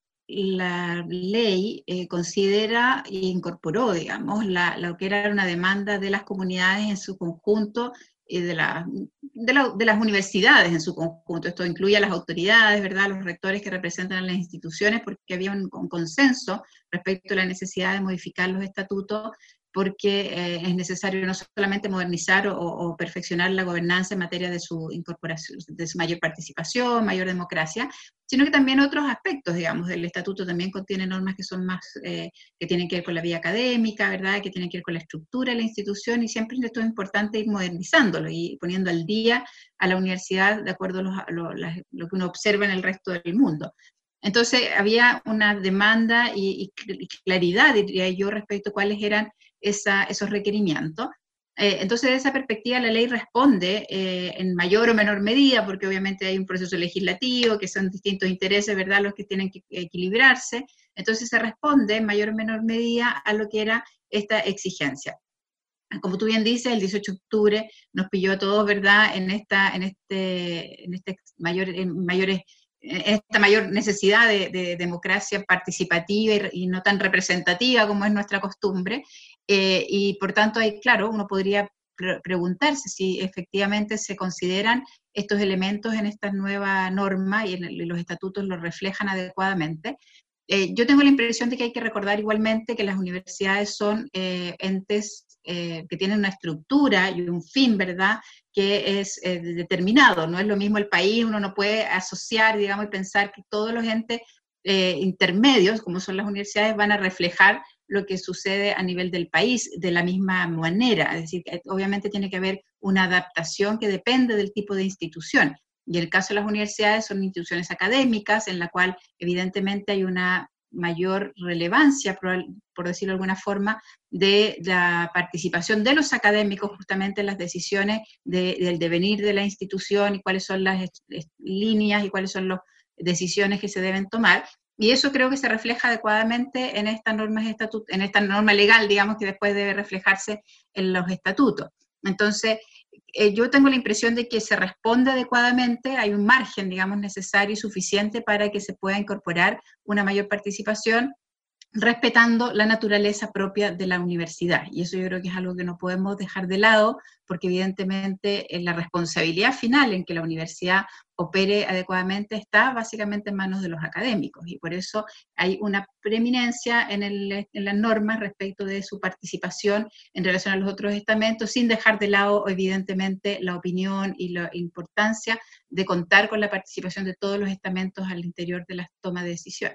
la ley eh, considera e incorporó, digamos, la, lo que era una demanda de las comunidades en su conjunto, De, la, de, la, de las universidades en su conjunto. Esto incluye a las autoridades, ¿verdad?, los rectores que representan a las instituciones, porque había un, un consenso respecto a la necesidad de modificar los estatutos, porque eh, es necesario no solamente modernizar o, o perfeccionar la gobernanza en materia de su incorporación, de su mayor participación, mayor democracia, sino que también otros aspectos, digamos, del estatuto también contiene normas que son más, eh, que tienen que ver con la vía académica, ¿verdad?, que tienen que ver con la estructura de la institución, y siempre esto es importante ir modernizándolo y poniendo al día a la universidad de acuerdo a, los, a lo, la, lo que uno observa en el resto del mundo. Entonces había una demanda y, y claridad, diría yo, respecto a cuáles eran esa, esos requerimientos. Eh, entonces, de esa perspectiva, la ley responde eh, en mayor o menor medida, porque obviamente hay un proceso legislativo, que son distintos intereses, ¿verdad?, los que tienen que equilibrarse. Entonces, se responde en mayor o menor medida a lo que era esta exigencia. Como tú bien dices, el dieciocho de octubre nos pilló a todos, ¿verdad?, en esta, en este, en este mayor, en mayores esta mayor necesidad de, de democracia participativa y, y no tan representativa como es nuestra costumbre, eh, y por tanto, hay, claro, uno podría pre preguntarse si efectivamente se consideran estos elementos en esta nueva norma y, en el, y los estatutos los reflejan adecuadamente. Eh, yo tengo la impresión de que hay que recordar igualmente que las universidades son eh, entes eh, que tienen una estructura y un fin, ¿verdad?, que es eh, determinado. No es lo mismo el país, uno no puede asociar, digamos, y pensar que todos los entes eh, intermedios, como son las universidades, van a reflejar lo que sucede a nivel del país de la misma manera. Es decir, que obviamente tiene que haber una adaptación que depende del tipo de institución. Y el caso de las universidades son instituciones académicas en la cual evidentemente hay una mayor relevancia, por, por decirlo de alguna forma, de la participación de los académicos justamente en las decisiones de, del devenir de la institución y cuáles son las líneas y cuáles son las decisiones que se deben tomar. Y eso creo que se refleja adecuadamente en esta norma, en esta norma legal, digamos, que después debe reflejarse en los estatutos. Entonces, eh, yo tengo la impresión de que se responde adecuadamente, hay un margen, digamos, necesario y suficiente para que se pueda incorporar una mayor participación, respetando la naturaleza propia de la universidad. Y eso yo creo que es algo que no podemos dejar de lado, porque evidentemente eh, la responsabilidad final en que la universidad opere adecuadamente está básicamente en manos de los académicos, y por eso hay una preeminencia en, el, en las normas respecto de su participación en relación a los otros estamentos, sin dejar de lado evidentemente la opinión y la importancia de contar con la participación de todos los estamentos al interior de la toma de decisiones.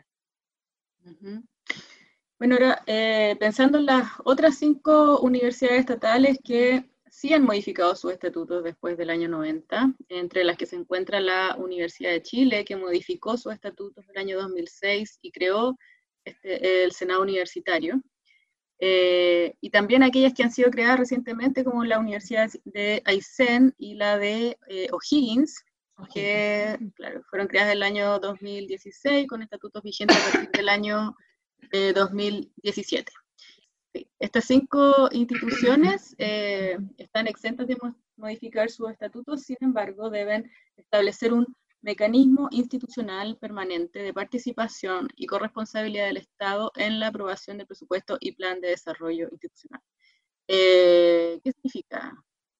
Uh-huh. Bueno, ahora eh, pensando en las otras cinco universidades estatales que sí han modificado sus estatutos después del año noventa, entre las que se encuentra la Universidad de Chile, que modificó sus estatutos del año dos mil seis y creó este, el Senado Universitario, eh, y también aquellas que han sido creadas recientemente, como la Universidad de Aysén y la de eh, O'Higgins, que claro, fueron creadas en el año dos mil dieciséis con estatutos vigentes a partir del año eh, dos mil diecisiete. Sí, estas cinco instituciones eh, están exentas de modificar sus estatutos, sin embargo, deben establecer un mecanismo institucional permanente de participación y corresponsabilidad del Estado en la aprobación del presupuesto y plan de desarrollo institucional. Eh, ¿Qué significa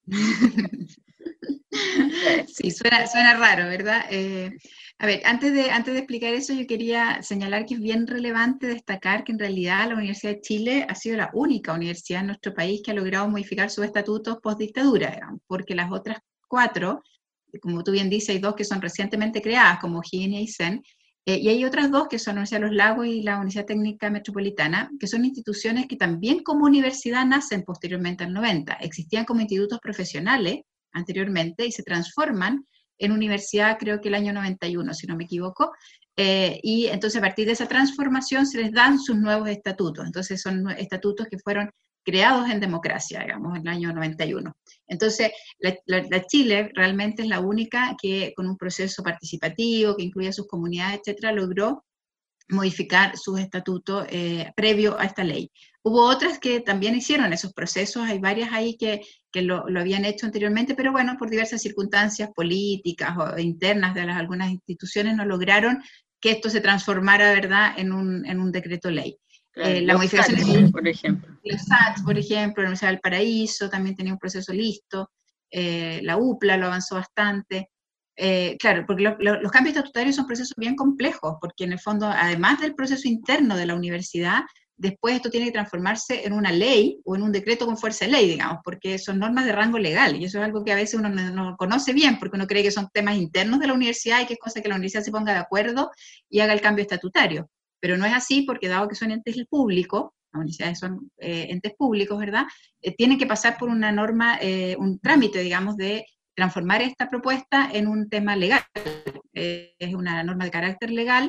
Sí, suena, suena raro, ¿verdad? Eh, a ver, antes de, antes de explicar eso, yo quería señalar que es bien relevante destacar que en realidad la Universidad de Chile ha sido la única universidad en nuestro país que ha logrado modificar sus estatutos post-dictadura, digamos, porque las otras cuatro, como tú bien dices, hay dos que son recientemente creadas, como O'Higgins y Aysén, eh, y hay otras dos que son la Universidad de los Lagos y la Universidad Técnica Metropolitana, que son instituciones que también como universidad nacen posteriormente al noventa, existían como institutos profesionales anteriormente y se transforman en universidad creo que el año noventa y uno, si no me equivoco, eh, y entonces a partir de esa transformación se les dan sus nuevos estatutos, entonces son estatutos que fueron creados en democracia, digamos, en el año noventa y uno. Entonces, la, la, la Chile realmente es la única que con un proceso participativo, que incluye a sus comunidades, etcétera, logró modificar sus estatutos eh, previo a esta ley. Hubo otras que también hicieron esos procesos, hay varias ahí que, que lo, lo habían hecho anteriormente, pero bueno, por diversas circunstancias políticas o internas de las, algunas instituciones no lograron que esto se transformara, ¿verdad?, en un, en un decreto ley. Claro, eh, la los modificación S A T, de por ejemplo. los S A T, por ejemplo, la Universidad del Paraíso también tenía un proceso listo, eh, la U P L A lo avanzó bastante. Eh, claro, porque lo, lo, los cambios estatutarios son procesos bien complejos, porque en el fondo, además del proceso interno de la universidad, después esto tiene que transformarse en una ley o en un decreto con fuerza de ley, digamos, porque son normas de rango legal, y eso es algo que a veces uno no, no conoce bien, porque uno cree que son temas internos de la universidad y que es cosa que la universidad se ponga de acuerdo y haga el cambio estatutario. Pero no es así, porque dado que son entes públicos, las universidades son eh, entes públicos, ¿verdad?, eh, tienen que pasar por una norma, eh, un trámite, digamos, de transformar esta propuesta en un tema legal. Eh, es una norma de carácter legal,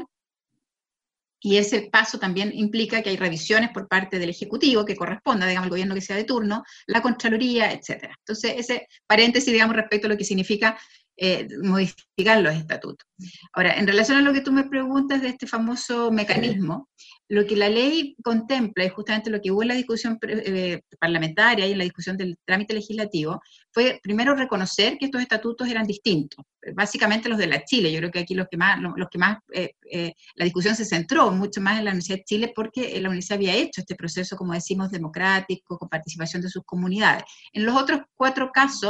y ese paso también implica que hay revisiones por parte del Ejecutivo, que corresponda, digamos, al gobierno que sea de turno, la Contraloría, etcétera. Entonces, ese paréntesis, digamos, respecto a lo que significa eh, modificar los estatutos. Ahora, en relación a lo que tú me preguntas de este famoso mecanismo, lo que la ley contempla, y justamente lo que hubo en la discusión eh, parlamentaria y en la discusión del trámite legislativo, fue primero reconocer que estos estatutos eran distintos, básicamente los de la Chile. Yo creo que aquí los que más, los que más eh, eh, la discusión se centró mucho más en la Universidad de Chile, porque la universidad había hecho este proceso, como decimos, democrático, con participación de sus comunidades. En los otros cuatro casos,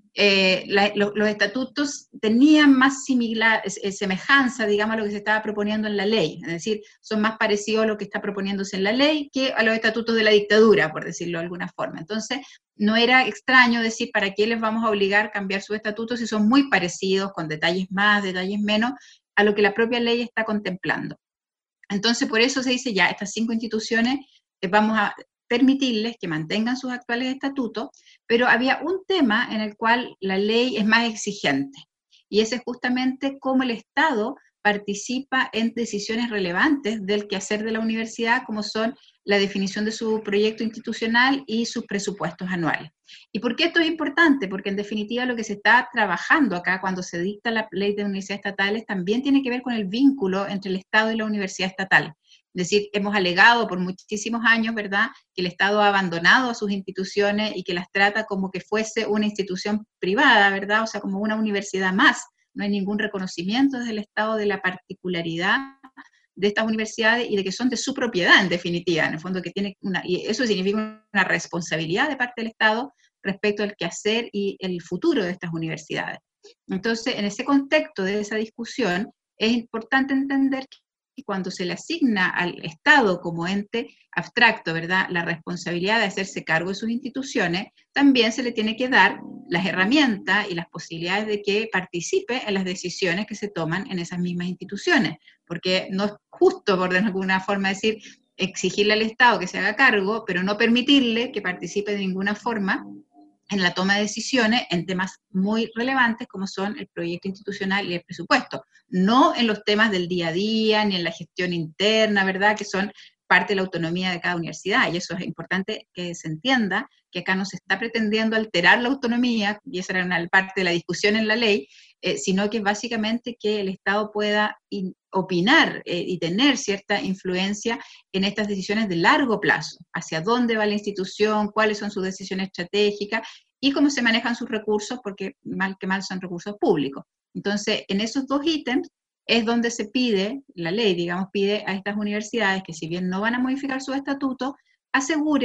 Eh, la, lo, los estatutos tenían más similar, eh, semejanza, digamos, a lo que se estaba proponiendo en la ley, es decir, son más parecidos a lo que está proponiéndose en la ley que a los estatutos de la dictadura, por decirlo de alguna forma. Entonces, no era extraño decir, ¿para qué les vamos a obligar a cambiar sus estatutos si son muy parecidos, con detalles más, detalles menos, a lo que la propia ley está contemplando? Entonces, por eso se dice ya, estas cinco instituciones eh, vamos a permitirles que mantengan sus actuales estatutos, pero había un tema en el cual la ley es más exigente, y ese es justamente cómo el Estado participa en decisiones relevantes del quehacer de la universidad, como son la definición de su proyecto institucional y sus presupuestos anuales. ¿Y por qué esto es importante? Porque en definitiva lo que se está trabajando acá cuando se dicta la ley de universidades estatales también tiene que ver con el vínculo entre el Estado y la universidad estatal. Es decir, hemos alegado por muchísimos años, ¿verdad?, que el Estado ha abandonado a sus instituciones y que las trata como que fuese una institución privada, ¿verdad?, o sea, como una universidad más. No hay ningún reconocimiento desde el Estado de la particularidad de estas universidades y de que son de su propiedad, en definitiva, en el fondo, que tiene una, y eso significa una responsabilidad de parte del Estado respecto al quehacer y el futuro de estas universidades. Entonces, en ese contexto de esa discusión, es importante entender que y cuando se le asigna al Estado como ente abstracto, ¿verdad?, la responsabilidad de hacerse cargo de sus instituciones, también se le tiene que dar las herramientas y las posibilidades de que participe en las decisiones que se toman en esas mismas instituciones, porque no es justo, por de alguna forma decir, exigirle al Estado que se haga cargo, pero no permitirle que participe de ninguna forma en la toma de decisiones en temas muy relevantes como son el proyecto institucional y el presupuesto, no en los temas del día a día, ni en la gestión interna, ¿verdad?, que son parte de la autonomía de cada universidad, y eso es importante que se entienda, que acá no se está pretendiendo alterar la autonomía, y esa era una parte de la discusión en la ley, eh, sino que básicamente que el Estado pueda in, opinar eh, y tener cierta influencia en estas decisiones de largo plazo, hacia dónde va la institución, cuáles son sus decisiones estratégicas, y cómo se manejan sus recursos, porque mal que mal son recursos públicos. Entonces, en esos dos ítems, es donde se pide, la ley, digamos, pide a estas universidades que si bien no van a modificar su estatuto, aseguren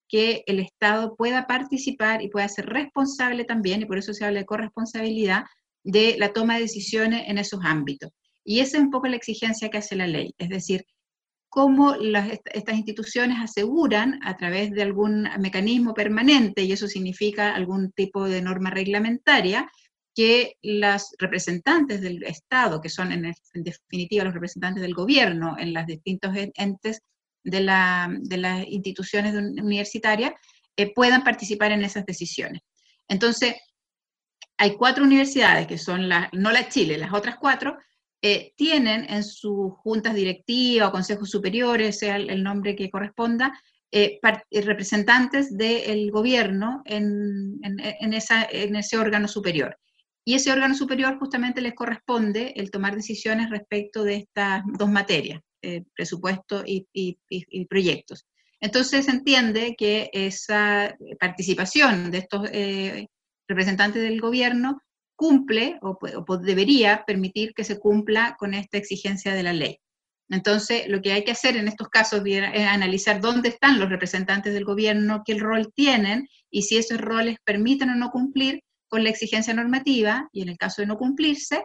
que el Estado pueda participar y pueda ser responsable también, y por eso se habla de corresponsabilidad, de la toma de decisiones en esos ámbitos. Y esa es un poco la exigencia que hace la ley, es decir, cómo las, estas instituciones aseguran a través de algún mecanismo permanente, y eso significa algún tipo de norma reglamentaria, que los representantes del Estado, que son en, en definitiva los representantes del gobierno en los distintos entes de, la, de las instituciones universitarias, eh, puedan participar en esas decisiones. Entonces, hay cuatro universidades, que son las, no la Chile, las otras cuatro, eh, tienen en sus juntas directivas o consejos superiores, sea el, el nombre que corresponda, eh, part, eh, representantes del gobierno en, en, en, esa, en ese órgano superior. Y ese órgano superior justamente les corresponde el tomar decisiones respecto de estas dos materias, eh, presupuesto y, y, y, y proyectos. Entonces se entiende que esa participación de estos eh, representantes del gobierno cumple o, o debería permitir que se cumpla con esta exigencia de la ley. Entonces, lo que hay que hacer en estos casos es analizar dónde están los representantes del gobierno, qué rol tienen, y si esos roles permiten o no cumplir con la exigencia normativa, y en el caso de no cumplirse,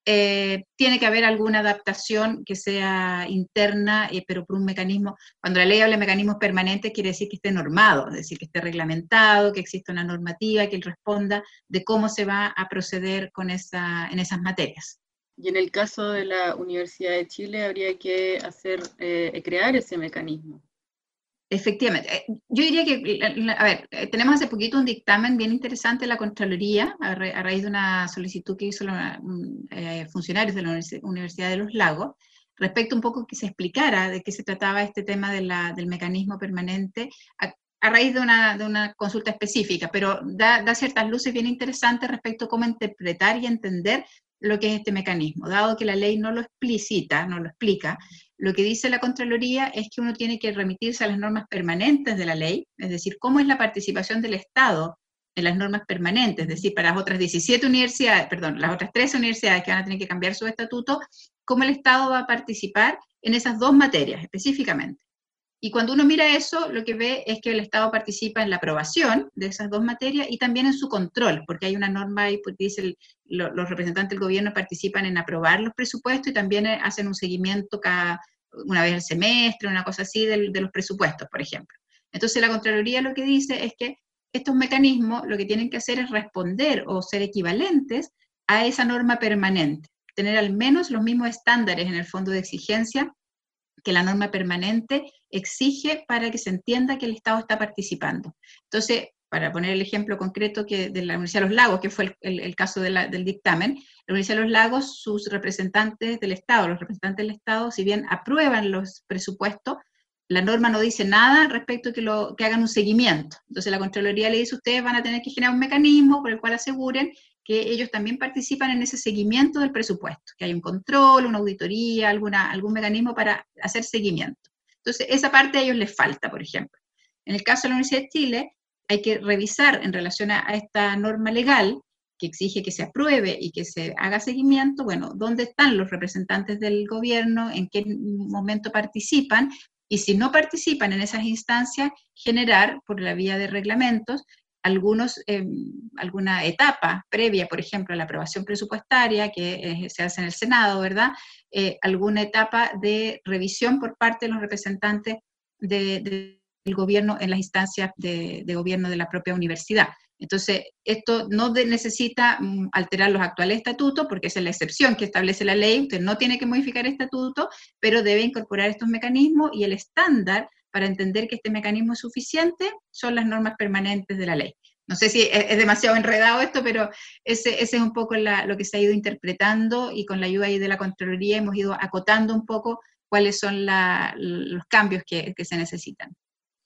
eh, tiene que haber alguna adaptación que sea interna, eh, pero por un mecanismo. Cuando la ley habla de mecanismos permanentes, quiere decir que esté normado, es decir, que esté reglamentado, que exista una normativa, que él responda de cómo se va a proceder con esa, en esas materias. Y en el caso de la Universidad de Chile, habría que hacer, eh, crear ese mecanismo. Efectivamente. Yo diría que, a ver, tenemos hace poquito un dictamen bien interesante de la Contraloría, a, ra a raíz de una solicitud que hizo la, eh, funcionarios de la Universidad de los Lagos, respecto un poco que se explicara de qué se trataba este tema de la, del mecanismo permanente, a, a raíz de una, de una consulta específica, pero da, da ciertas luces bien interesantes respecto a cómo interpretar y entender lo que es este mecanismo. Dado que la ley no lo explicita, no lo explica, lo que dice la Contraloría es que uno tiene que remitirse a las normas permanentes de la ley, es decir, cómo es la participación del Estado en las normas permanentes, es decir, para las otras diecisiete universidades, perdón, las otras trece universidades que van a tener que cambiar su estatuto, cómo el Estado va a participar en esas dos materias específicamente. Y cuando uno mira eso, lo que ve es que el Estado participa en la aprobación de esas dos materias y también en su control, porque hay una norma ahí que dice el, lo, los representantes del gobierno participan en aprobar los presupuestos y también hacen un seguimiento cada una vez al semestre, una cosa así, de, de los presupuestos, por ejemplo. Entonces la Contraloría lo que dice es que estos mecanismos lo que tienen que hacer es responder o ser equivalentes a esa norma permanente, tener al menos los mismos estándares en el fondo de exigencia que la norma permanente exige para que se entienda que el Estado está participando. Entonces, para poner el ejemplo concreto que de la Universidad de los Lagos, que fue el, el, el caso de la, del dictamen, la Universidad de los Lagos, sus representantes del Estado, los representantes del Estado, si bien aprueban los presupuestos, la norma no dice nada respecto a que, lo, que hagan un seguimiento. Entonces la Contraloría le dice, ustedes van a tener que generar un mecanismo por el cual aseguren que ellos también participan en ese seguimiento del presupuesto, que hay un control, una auditoría, alguna, algún mecanismo para hacer seguimiento. Entonces, esa parte a ellos les falta, por ejemplo. En el caso de la Universidad de Chile, hay que revisar en relación a, a esta norma legal, que exige que se apruebe y que se haga seguimiento, bueno, dónde están los representantes del gobierno, en qué momento participan, y si no participan en esas instancias, generar, por la vía de reglamentos, algunos, eh, alguna etapa previa, por ejemplo, a la aprobación presupuestaria, que eh, se hace en el Senado, ¿verdad? Eh, alguna etapa de revisión por parte de los representantes de, de, del gobierno en las instancias de, de gobierno de la propia universidad. Entonces, esto no de, necesita um, alterar los actuales estatutos, porque esa es la excepción que establece la ley, usted no tiene que modificar el estatuto, pero debe incorporar estos mecanismos, y el estándar para entender que este mecanismo es suficiente son las normas permanentes de la ley. No sé si es, es demasiado enredado esto, pero ese, ese es un poco la, lo que se ha ido interpretando, y con la ayuda ahí de la Contraloría hemos ido acotando un poco cuáles son la, los cambios que, que se necesitan.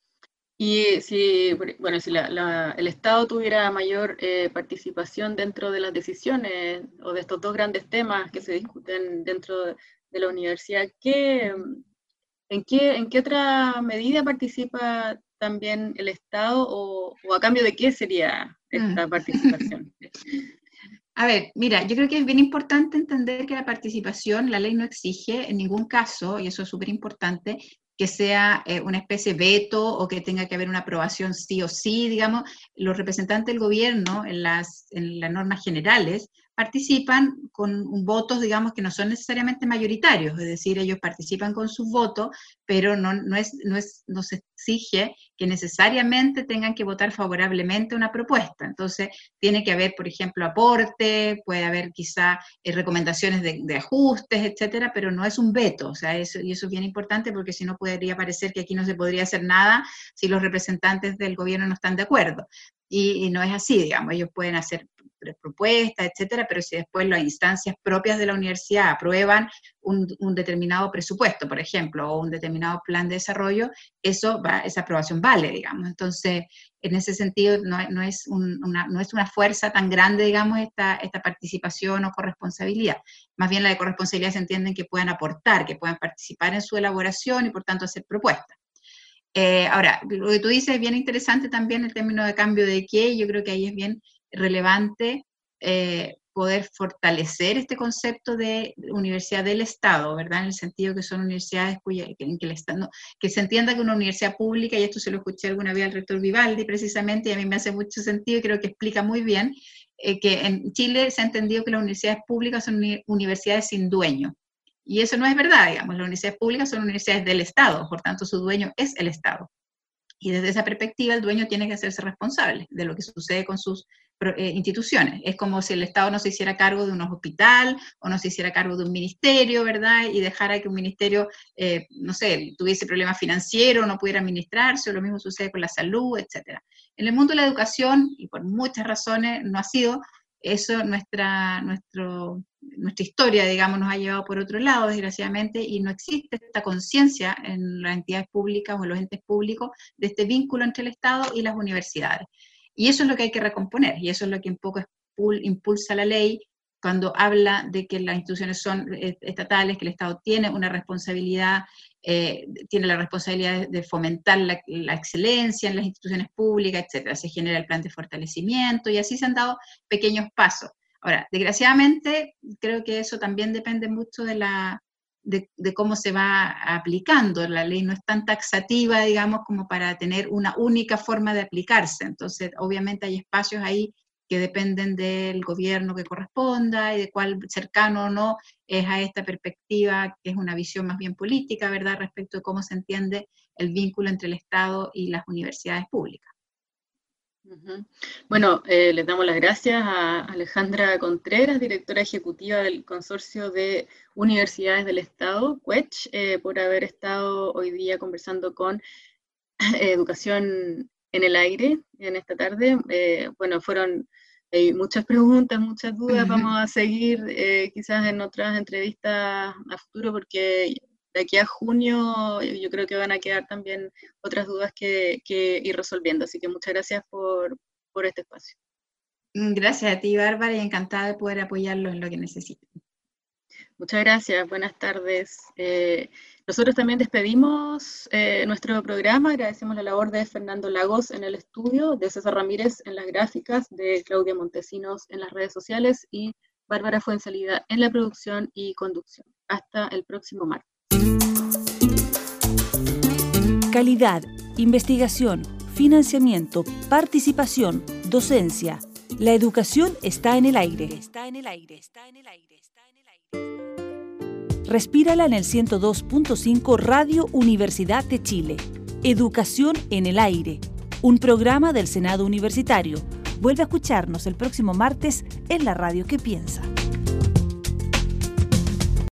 Y si, bueno, si la, la, el Estado tuviera mayor eh, participación dentro de las decisiones o de estos dos grandes temas que se discuten dentro de, de la universidad, ¿qué, en, qué, ¿en qué otra medida participa también el Estado, o, o a cambio de qué sería esta mm. participación? A ver, mira, yo creo que es bien importante entender que la participación, la ley no exige en ningún caso, y eso es súper importante, que sea eh, una especie de veto o que tenga que haber una aprobación sí o sí, digamos. Los representantes del gobierno en las, en las normas generales participan con votos, digamos, que no son necesariamente mayoritarios, es decir, ellos participan con sus votos, pero no, no, es, no, es, no se exige que necesariamente tengan que votar favorablemente una propuesta. Entonces, tiene que haber, por ejemplo, aporte, puede haber quizá eh, recomendaciones de, de ajustes, etcétera, pero no es un veto, o sea, eso, y eso es bien importante porque si no podría parecer que aquí no se podría hacer nada si los representantes del gobierno no están de acuerdo. Y, y no es así, digamos, ellos pueden hacer propuestas, etcétera, pero si después las instancias propias de la universidad aprueban un, un determinado presupuesto, por ejemplo, o un determinado plan de desarrollo, eso va, esa aprobación vale, digamos. Entonces, en ese sentido, no, no, es, un, una, no es una fuerza tan grande, digamos, esta, esta participación o corresponsabilidad. Más bien la de corresponsabilidad se entiende que puedan aportar, que puedan participar en su elaboración y, por tanto, hacer propuestas. Eh, ahora, lo que tú dices es bien interesante también el término de cambio de qué, yo creo que ahí es bien relevante eh, poder fortalecer este concepto de universidad del Estado, ¿verdad? En el sentido que son universidades cuya, que, en que, el Estado, no, que se entienda que una universidad pública, y esto se lo escuché alguna vez al rector Vivaldi precisamente, y a mí me hace mucho sentido y creo que explica muy bien, eh, que en Chile se ha entendido que las universidades públicas son uni universidades sin dueño. Y eso no es verdad, digamos, las universidades públicas son universidades del Estado, por tanto su dueño es el Estado. Y desde esa perspectiva el dueño tiene que hacerse responsable de lo que sucede con sus eh, instituciones. Es como si el Estado no se hiciera cargo de un hospital o no se hiciera cargo de un ministerio, ¿verdad? Y dejara que un ministerio, eh, no sé, tuviese problemas financieros, no pudiera administrarse, o lo mismo sucede con la salud, etcétera. En el mundo de la educación, y por muchas razones, no ha sido eso, nuestra, nuestro, nuestra historia, digamos, nos ha llevado por otro lado, desgraciadamente, y no existe esta conciencia en las entidades públicas o en los entes públicos de este vínculo entre el Estado y las universidades. Y eso es lo que hay que recomponer, y eso es lo que un poco impulsa la ley cuando habla de que las instituciones son estatales, que el Estado tiene una responsabilidad, eh, tiene la responsabilidad de fomentar la, la excelencia en las instituciones públicas, etcétera. Se genera el plan de fortalecimiento y así se han dado pequeños pasos. Ahora, desgraciadamente, creo que eso también depende mucho de, la, de, de cómo se va aplicando. La ley no es tan taxativa, digamos, como para tener una única forma de aplicarse. Entonces, obviamente hay espacios ahí que dependen del gobierno que corresponda y de cuál cercano o no es a esta perspectiva, que es una visión más bien política, ¿verdad?, respecto de cómo se entiende el vínculo entre el Estado y las universidades públicas. Uh-huh. Bueno, eh, les damos las gracias a Alejandra Contreras, directora ejecutiva del Consorcio de Universidades del Estado, C U E C H, eh, por haber estado hoy día conversando con eh, Educación en el Aire en esta tarde. Eh, bueno, fueron eh, muchas preguntas, muchas dudas. Uh-huh. Vamos a seguir eh, quizás en otras entrevistas a futuro, porque de aquí a junio yo creo que van a quedar también otras dudas que, que ir resolviendo. Así que muchas gracias por, por este espacio. Gracias a ti, Bárbara, y encantada de poder apoyarlos en lo que necesiten. Muchas gracias, buenas tardes. Eh, nosotros también despedimos eh, nuestro programa, agradecemos la labor de Fernando Lagos en el estudio, de César Ramírez en las gráficas, de Claudia Montesinos en las redes sociales y Bárbara Fuenzalida en la producción y conducción. Hasta el próximo martes. Calidad, investigación, financiamiento, participación, docencia. La educación está en el aire. Está en el aire, está en el aire, está en el aire. Respírala en el ciento dos punto cinco Radio Universidad de Chile. Educación en el aire. Un programa del Senado Universitario. Vuelve a escucharnos el próximo martes en la radio que piensa.